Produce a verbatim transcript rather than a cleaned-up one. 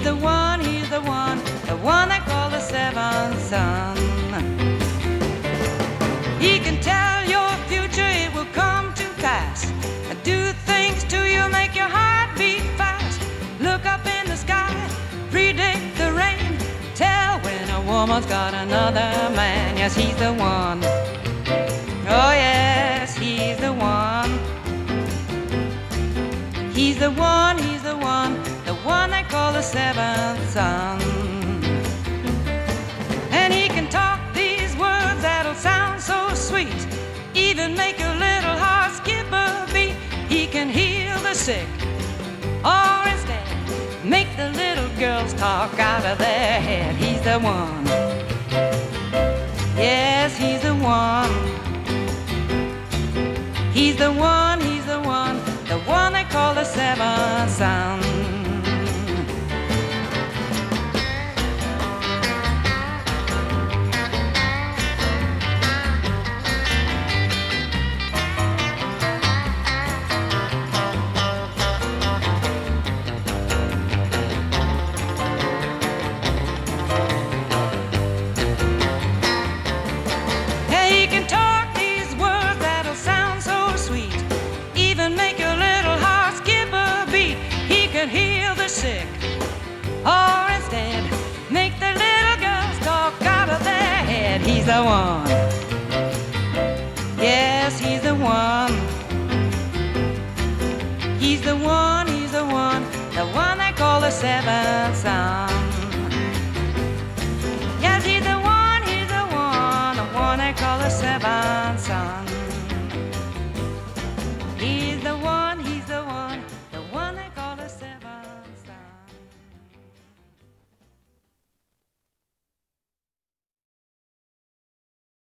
the one, he's the one, the one they call the seventh son. He can tell your future, it will come to pass. Do things to you, make your heart beat fast. Look up in the sky, predict the rain. Tell when a woman's got another man. Yes, he's the one. Oh yes, he's the one. He's the one, he's the one, the one they call the seventh son. And he can talk these words that'll sound so sweet, even make your little heart skip a beat. He can heal the sick, or instead make the little girls talk out of their head. He's the one. Yes, he's the one. He's the one, he's the one, the one they call the seventh son. He can talk these words that'll sound so sweet, even make your little heart skip a beat. He can heal the sick, or instead make the little girls talk out of their head. He's the one. Yes, he's the one. He's the one, he's the one, the one they call the seventh son.